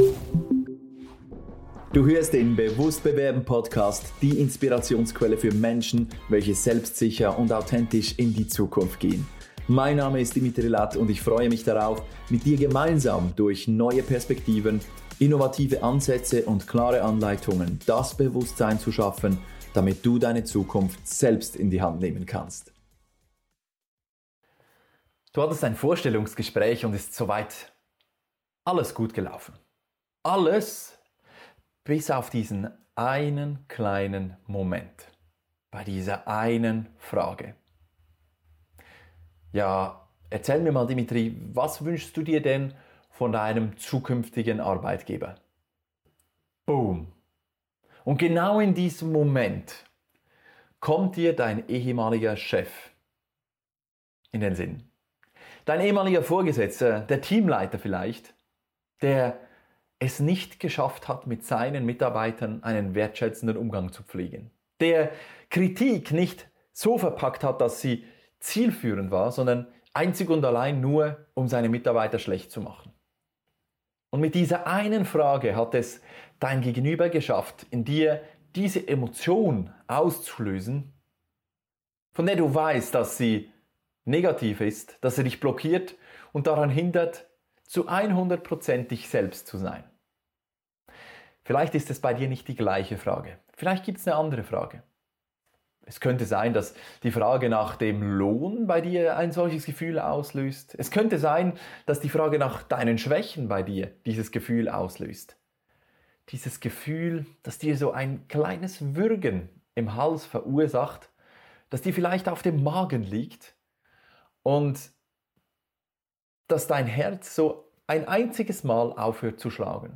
Du hörst den Bewusst bewerben Podcast, die Inspirationsquelle für Menschen, welche selbstsicher und authentisch in die Zukunft gehen. Mein Name ist Dimitri Latt und ich freue mich darauf, mit dir gemeinsam durch neue Perspektiven, innovative Ansätze und klare Anleitungen das Bewusstsein zu schaffen, damit du deine Zukunft selbst in die Hand nehmen kannst. Du hattest ein Vorstellungsgespräch und ist soweit alles gut gelaufen. Alles bis auf diesen einen kleinen Moment, bei dieser einen Frage. Ja, erzähl mir mal, Dimitri, was wünschst du dir denn von deinem zukünftigen Arbeitgeber? Boom. Und genau in diesem Moment kommt dir dein ehemaliger Chef in den Sinn. Dein ehemaliger Vorgesetzter, der Teamleiter vielleicht, der es nicht geschafft hat, mit seinen Mitarbeitern einen wertschätzenden Umgang zu pflegen. Der Kritik nicht so verpackt hat, dass sie zielführend war, sondern einzig und allein nur, um seine Mitarbeiter schlecht zu machen. Und mit dieser einen Frage hat es dein Gegenüber geschafft, in dir diese Emotion auszulösen, von der du weißt, dass sie negativ ist, dass sie dich blockiert und daran hindert, zu 100% dich selbst zu sein. Vielleicht ist es bei dir nicht die gleiche Frage. Vielleicht gibt es eine andere Frage. Es könnte sein, dass die Frage nach dem Lohn bei dir ein solches Gefühl auslöst. Es könnte sein, dass die Frage nach deinen Schwächen bei dir dieses Gefühl auslöst. Dieses Gefühl, das dir so ein kleines Würgen im Hals verursacht, das dir vielleicht auf dem Magen liegt und dass dein Herz so ein einziges Mal aufhört zu schlagen.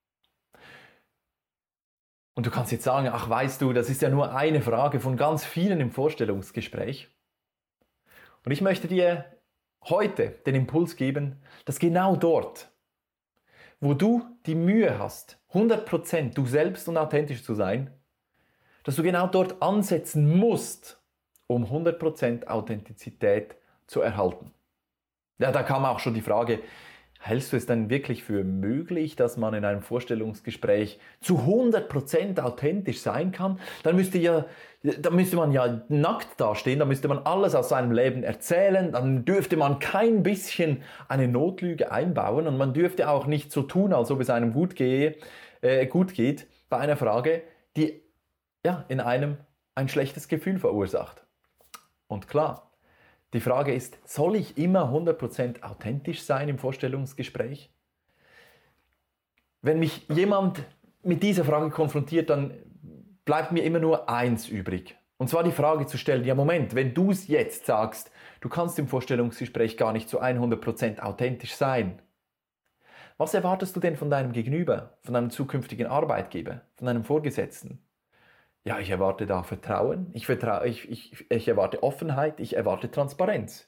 Und du kannst jetzt sagen, ach weißt du, das ist ja nur eine Frage von ganz vielen im Vorstellungsgespräch. Und ich möchte dir heute den Impuls geben, dass genau dort, wo du die Mühe hast, 100% du selbst und authentisch zu sein, dass du genau dort ansetzen musst, um 100% Authentizität zu erhalten. Ja, da kam auch schon die Frage, hältst du es denn wirklich für möglich, dass man in einem Vorstellungsgespräch zu 100% authentisch sein kann? Da müsste man ja nackt dastehen, da müsste man alles aus seinem Leben erzählen, dann dürfte man kein bisschen eine Notlüge einbauen und man dürfte auch nicht so tun, als ob es einem gut geht bei einer Frage, die ja, in einem ein schlechtes Gefühl verursacht. Und klar, die Frage ist, soll ich immer 100% authentisch sein im Vorstellungsgespräch? Wenn mich jemand mit dieser Frage konfrontiert, dann bleibt mir immer nur eins übrig. Und zwar die Frage zu stellen, ja Moment, wenn du es jetzt sagst, du kannst im Vorstellungsgespräch gar nicht zu 100% authentisch sein. Was erwartest du denn von deinem Gegenüber, von deinem zukünftigen Arbeitgeber, von deinem Vorgesetzten? Ja, ich erwarte da Vertrauen, ich erwarte Offenheit, ich erwarte Transparenz.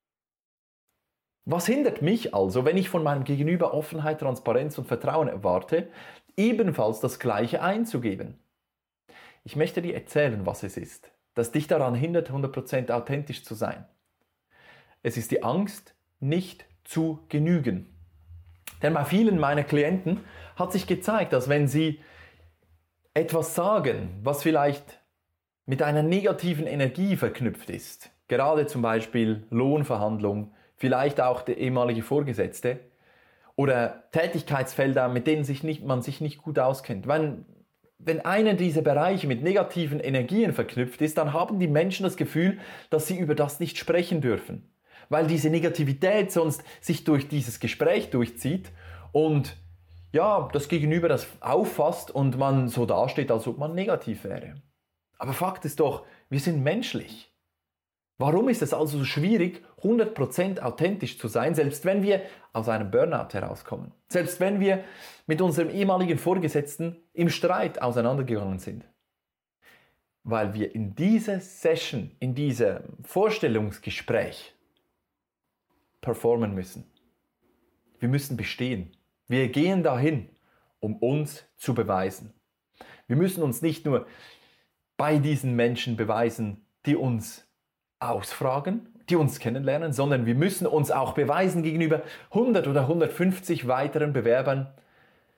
Was hindert mich also, wenn ich von meinem Gegenüber Offenheit, Transparenz und Vertrauen erwarte, ebenfalls das Gleiche einzugeben? Ich möchte dir erzählen, was es ist, das dich daran hindert, 100% authentisch zu sein. Es ist die Angst, nicht zu genügen. Denn bei vielen meiner Klienten hat sich gezeigt, dass wenn sie etwas sagen, was vielleicht mit einer negativen Energie verknüpft ist, gerade zum Beispiel Lohnverhandlung, vielleicht auch der ehemalige Vorgesetzte oder Tätigkeitsfelder, mit denen man sich nicht gut auskennt. Wenn einer dieser Bereiche mit negativen Energien verknüpft ist, dann haben die Menschen das Gefühl, dass sie über das nicht sprechen dürfen, weil diese Negativität sonst sich durch dieses Gespräch durchzieht und ja, das Gegenüber das auffasst und man so dasteht, als ob man negativ wäre. Aber Fakt ist doch, wir sind menschlich. Warum ist es also so schwierig, 100% authentisch zu sein, selbst wenn wir aus einem Burnout herauskommen? Selbst wenn wir mit unserem ehemaligen Vorgesetzten im Streit auseinandergegangen sind? Weil wir in dieser Session, in diesem Vorstellungsgespräch performen müssen. Wir müssen bestehen. Wir gehen dahin, um uns zu beweisen. Wir müssen uns nicht nur bei diesen Menschen beweisen, die uns ausfragen, die uns kennenlernen, sondern wir müssen uns auch beweisen gegenüber 100 oder 150 weiteren Bewerbern,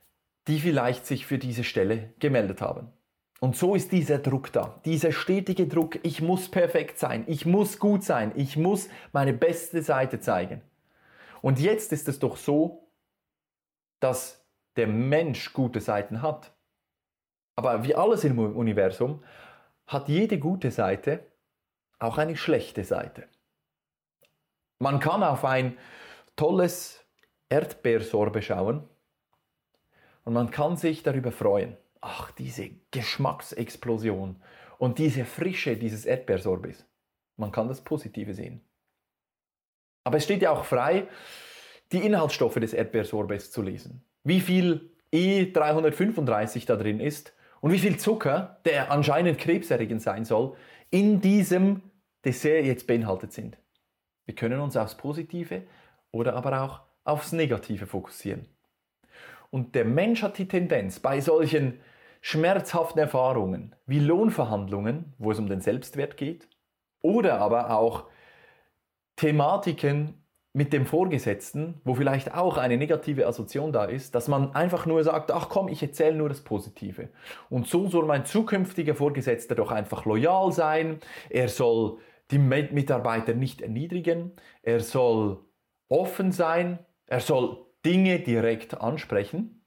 die vielleicht sich für diese Stelle gemeldet haben. Und so ist dieser Druck da, dieser stetige Druck, ich muss perfekt sein, ich muss gut sein, ich muss meine beste Seite zeigen. Und jetzt ist es doch so, dass der Mensch gute Seiten hat. Aber wie alles im Universum hat jede gute Seite auch eine schlechte Seite. Man kann auf ein tolles Erdbeersorbe schauen und man kann sich darüber freuen. Ach, diese Geschmacksexplosion und diese Frische dieses Erdbeersorbes. Man kann das Positive sehen. Aber es steht ja auch frei, die Inhaltsstoffe des Erdbeersorbes zu lesen. Wie viel E335 da drin ist und wie viel Zucker, der anscheinend krebserregend sein soll, in diesem Dessert jetzt beinhaltet sind. Wir können uns aufs Positive oder aber auch aufs Negative fokussieren. Und der Mensch hat die Tendenz, bei solchen schmerzhaften Erfahrungen wie Lohnverhandlungen, wo es um den Selbstwert geht, oder aber auch Thematiken mit dem Vorgesetzten, wo vielleicht auch eine negative Assoziation da ist, dass man einfach nur sagt, ach komm, ich erzähle nur das Positive. Und so soll mein zukünftiger Vorgesetzter doch einfach loyal sein, er soll die Mitarbeiter nicht erniedrigen, er soll offen sein, er soll Dinge direkt ansprechen.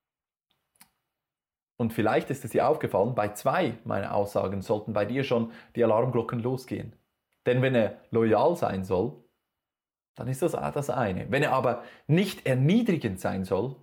Und vielleicht ist es dir aufgefallen, bei 2 meiner Aussagen sollten bei dir schon die Alarmglocken losgehen. Denn wenn er loyal sein soll, dann ist das das eine. Wenn er aber nicht erniedrigend sein soll,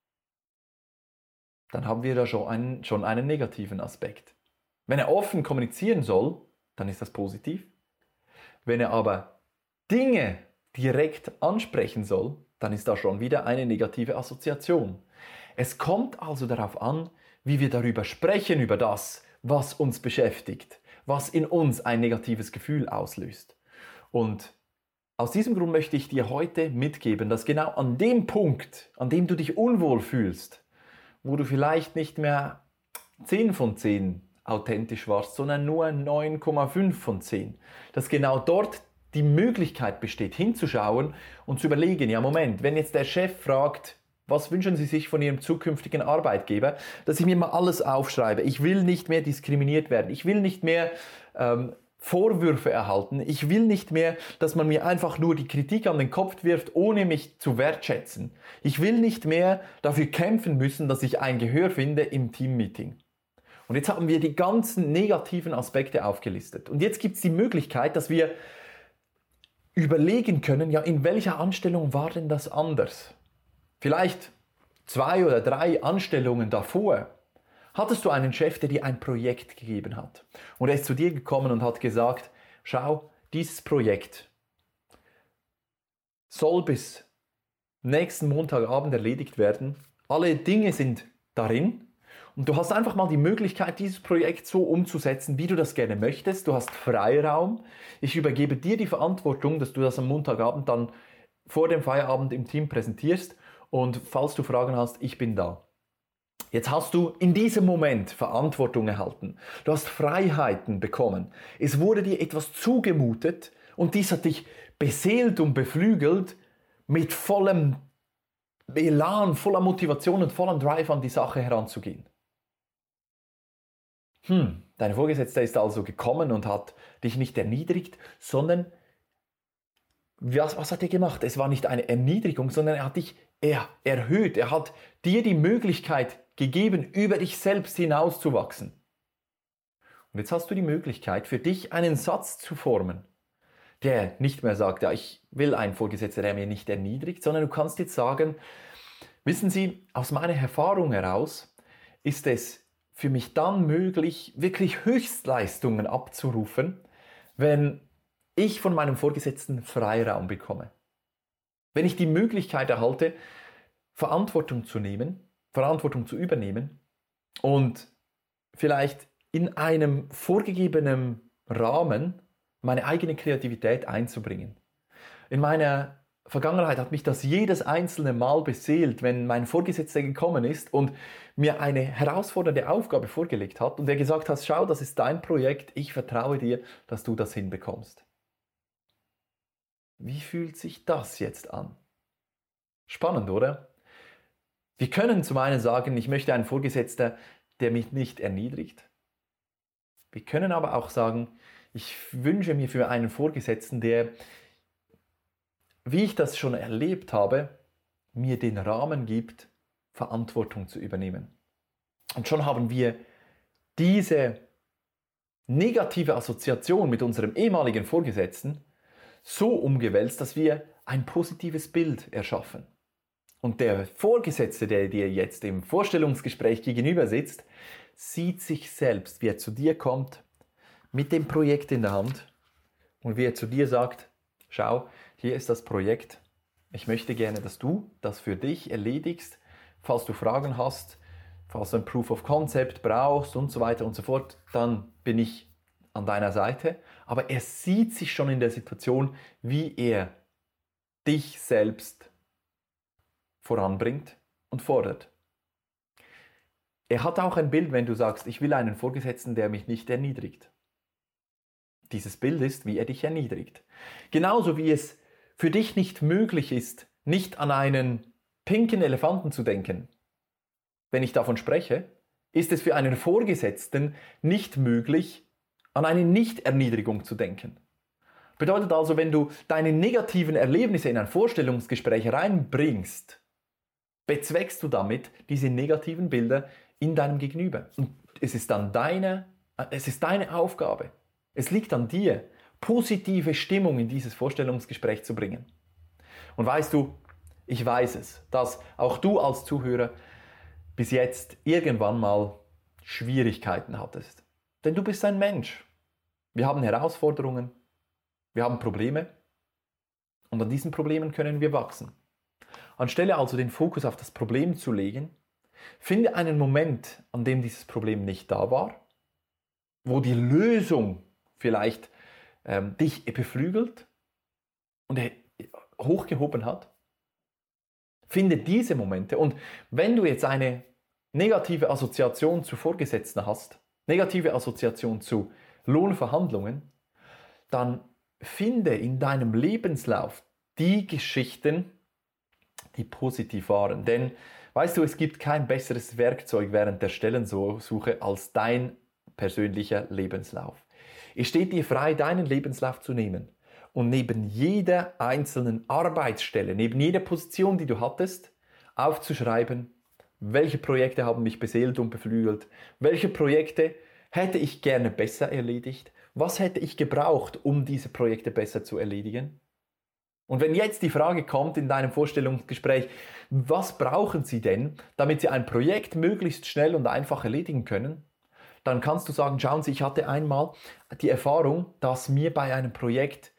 dann haben wir da schon einen negativen Aspekt. Wenn er offen kommunizieren soll, dann ist das positiv. Wenn er aber Dinge direkt ansprechen soll, dann ist da schon wieder eine negative Assoziation. Es kommt also darauf an, wie wir darüber sprechen, über das, was uns beschäftigt, was in uns ein negatives Gefühl auslöst. Und aus diesem Grund möchte ich dir heute mitgeben, dass genau an dem Punkt, an dem du dich unwohl fühlst, wo du vielleicht nicht mehr 10 von 10 authentisch warst, sondern nur 9,5 von 10, dass genau dort die Möglichkeit besteht, hinzuschauen und zu überlegen, ja Moment, wenn jetzt der Chef fragt, was wünschen Sie sich von Ihrem zukünftigen Arbeitgeber, dass ich mir mal alles aufschreibe. Ich will nicht mehr diskriminiert werden. Ich will nicht mehr Vorwürfe erhalten. Ich will nicht mehr, dass man mir einfach nur die Kritik an den Kopf wirft, ohne mich zu wertschätzen. Ich will nicht mehr dafür kämpfen müssen, dass ich ein Gehör finde im Teammeeting. Und jetzt haben wir die ganzen negativen Aspekte aufgelistet. Und jetzt gibt es die Möglichkeit, dass wir überlegen können, ja, in welcher Anstellung war denn das anders? Vielleicht 2 oder 3 Anstellungen davor hattest du einen Chef, der dir ein Projekt gegeben hat. Und er ist zu dir gekommen und hat gesagt, schau, dieses Projekt soll bis nächsten Montagabend erledigt werden. Alle Dinge sind darin. Und du hast einfach mal die Möglichkeit, dieses Projekt so umzusetzen, wie du das gerne möchtest. Du hast Freiraum. Ich übergebe dir die Verantwortung, dass du das am Montagabend dann vor dem Feierabend im Team präsentierst. Und falls du Fragen hast, ich bin da. Jetzt hast du in diesem Moment Verantwortung erhalten. Du hast Freiheiten bekommen. Es wurde dir etwas zugemutet und dies hat dich beseelt und beflügelt, mit vollem Elan, voller Motivation und vollem Drive an die Sache heranzugehen. Dein Vorgesetzter ist also gekommen und hat dich nicht erniedrigt, sondern was hat er gemacht? Es war nicht eine Erniedrigung, sondern er hat dich erhöht. Er hat dir die Möglichkeit gegeben, über dich selbst hinauszuwachsen. Und jetzt hast du die Möglichkeit, für dich einen Satz zu formen, der nicht mehr sagt, ja, ich will einen Vorgesetzten, der mir nicht erniedrigt, sondern du kannst jetzt sagen, wissen Sie, aus meiner Erfahrung heraus ist es für mich dann möglich, wirklich Höchstleistungen abzurufen, wenn ich von meinem Vorgesetzten Freiraum bekomme. Wenn ich die Möglichkeit erhalte, Verantwortung zu nehmen, Verantwortung zu übernehmen und vielleicht in einem vorgegebenen Rahmen meine eigene Kreativität einzubringen. In meiner Vergangenheit hat mich das jedes einzelne Mal beseelt, wenn mein Vorgesetzter gekommen ist und mir eine herausfordernde Aufgabe vorgelegt hat und er gesagt hat, schau, das ist dein Projekt, ich vertraue dir, dass du das hinbekommst. Wie fühlt sich das jetzt an? Spannend, oder? Wir können zum einen sagen, ich möchte einen Vorgesetzten, der mich nicht erniedrigt. Wir können aber auch sagen, ich wünsche mir für einen Vorgesetzten, der, wie ich das schon erlebt habe, mir den Rahmen gibt, Verantwortung zu übernehmen. Und schon haben wir diese negative Assoziation mit unserem ehemaligen Vorgesetzten so umgewälzt, dass wir ein positives Bild erschaffen. Und der Vorgesetzte, der dir jetzt im Vorstellungsgespräch gegenüber sitzt, sieht sich selbst, wie er zu dir kommt, mit dem Projekt in der Hand und wie er zu dir sagt, schau, hier ist das Projekt, ich möchte gerne, dass du das für dich erledigst, falls du Fragen hast, falls du ein Proof of Concept brauchst und so weiter und so fort, dann bin ich an deiner Seite. Aber er sieht sich schon in der Situation, wie er dich selbst voranbringt und fordert. Er hat auch ein Bild, wenn du sagst, ich will einen Vorgesetzten, der mich nicht erniedrigt. Dieses Bild ist, wie er dich erniedrigt. Genauso wie es für dich nicht möglich ist, nicht an einen pinken Elefanten zu denken. Wenn ich davon spreche, ist es für einen Vorgesetzten nicht möglich, an eine Nichterniedrigung zu denken. Bedeutet also, wenn du deine negativen Erlebnisse in ein Vorstellungsgespräch reinbringst, bezweckst du damit diese negativen Bilder in deinem Gegenüber. Und es ist dann deine Aufgabe. Es liegt an dir, positive Stimmung in dieses Vorstellungsgespräch zu bringen. Und weißt du, ich weiß es, dass auch du als Zuhörer bis jetzt irgendwann mal Schwierigkeiten hattest. Denn du bist ein Mensch. Wir haben Herausforderungen, wir haben Probleme und an diesen Problemen können wir wachsen. Anstelle also den Fokus auf das Problem zu legen, finde einen Moment, an dem dieses Problem nicht da war, wo die Lösung vielleicht dich beflügelt und hochgehoben hat. Finde diese Momente und wenn du jetzt eine negative Assoziation zu Vorgesetzten hast, negative Assoziation zu Lohnverhandlungen, dann finde in deinem Lebenslauf die Geschichten, die positiv waren. Denn, weißt du, es gibt kein besseres Werkzeug während der Stellensuche als dein persönlicher Lebenslauf. Es steht dir frei, deinen Lebenslauf zu nehmen und neben jeder einzelnen Arbeitsstelle, neben jeder Position, die du hattest, aufzuschreiben, welche Projekte haben mich beseelt und beflügelt, welche Projekte hätte ich gerne besser erledigt, was hätte ich gebraucht, um diese Projekte besser zu erledigen. Und wenn jetzt die Frage kommt in deinem Vorstellungsgespräch, was brauchen Sie denn, damit Sie ein Projekt möglichst schnell und einfach erledigen können, dann kannst du sagen, schauen Sie, ich hatte einmal die Erfahrung, dass mir bei einem Projekt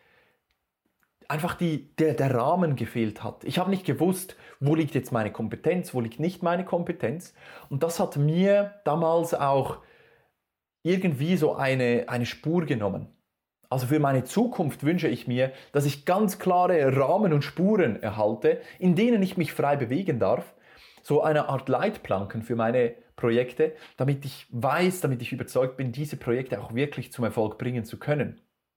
einfach der Rahmen gefehlt hat. Ich habe nicht gewusst, wo liegt jetzt meine Kompetenz, wo liegt nicht meine Kompetenz. Und das hat mir damals auch irgendwie so eine Spur genommen. Also für meine Zukunft wünsche ich mir, dass ich ganz klare Rahmen und Spuren erhalte, in denen ich mich frei bewegen darf. So eine Art Leitplanken für meine Projekte, damit ich weiß, damit ich überzeugt bin, diese Projekte auch wirklich zum Erfolg bringen zu können.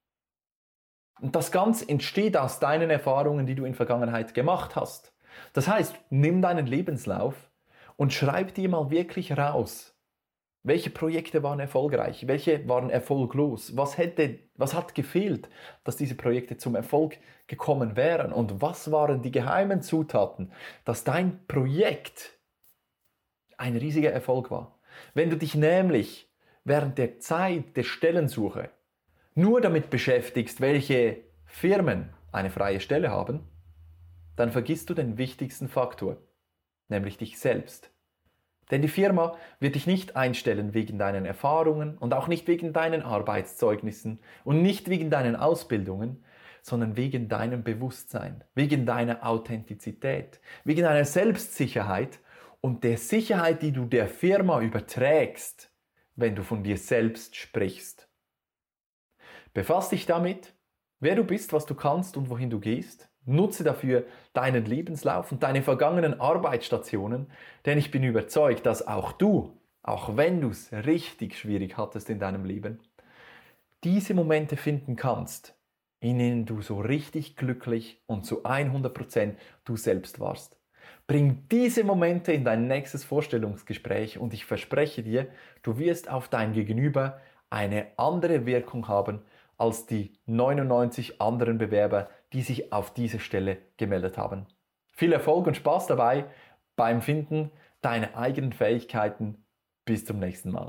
Und das Ganze entsteht aus deinen Erfahrungen, die du in der Vergangenheit gemacht hast. Das heißt, nimm deinen Lebenslauf und schreib dir mal wirklich raus, welche Projekte waren erfolgreich, welche waren erfolglos, was hat gefehlt, dass diese Projekte zum Erfolg gekommen wären und was waren die geheimen Zutaten, dass dein Projekt ein riesiger Erfolg war. Wenn du dich nämlich während der Zeit der Stellensuche nur damit beschäftigst, welche Firmen eine freie Stelle haben, dann vergisst du den wichtigsten Faktor, nämlich dich selbst. Denn die Firma wird dich nicht einstellen wegen deinen Erfahrungen und auch nicht wegen deinen Arbeitszeugnissen und nicht wegen deinen Ausbildungen, sondern wegen deinem Bewusstsein, wegen deiner Authentizität, wegen deiner Selbstsicherheit und der Sicherheit, die du der Firma überträgst, wenn du von dir selbst sprichst. Befass dich damit, wer du bist, was du kannst und wohin du gehst. Nutze dafür deinen Lebenslauf und deine vergangenen Arbeitsstationen, denn ich bin überzeugt, dass auch du, auch wenn du es richtig schwierig hattest in deinem Leben, diese Momente finden kannst, in denen du so richtig glücklich und zu 100% du selbst warst. Bring diese Momente in dein nächstes Vorstellungsgespräch und ich verspreche dir, du wirst auf dein Gegenüber eine andere Wirkung haben als die 99 anderen Bewerber, die sich auf diese Stelle gemeldet haben. Viel Erfolg und Spaß dabei beim Finden deiner eigenen Fähigkeiten. Bis zum nächsten Mal.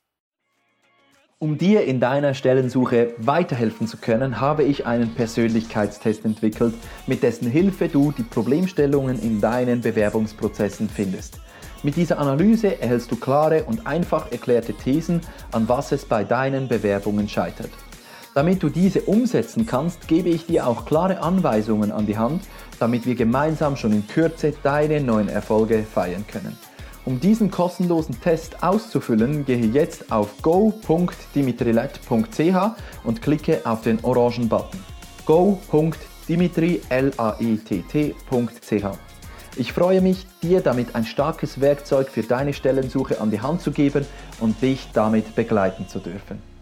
Um dir in deiner Stellensuche weiterhelfen zu können, habe ich einen Persönlichkeitstest entwickelt, mit dessen Hilfe du die Problemstellungen in deinen Bewerbungsprozessen findest. Mit dieser Analyse erhältst du klare und einfach erklärte Thesen, an was es bei deinen Bewerbungen scheitert. Damit du diese umsetzen kannst, gebe ich dir auch klare Anweisungen an die Hand, damit wir gemeinsam schon in Kürze deine neuen Erfolge feiern können. Um diesen kostenlosen Test auszufüllen, gehe jetzt auf go.dimitrilet.ch und klicke auf den orangen Button go.dimitrilet.ch. Ich freue mich, dir damit ein starkes Werkzeug für deine Stellensuche an die Hand zu geben und dich damit begleiten zu dürfen.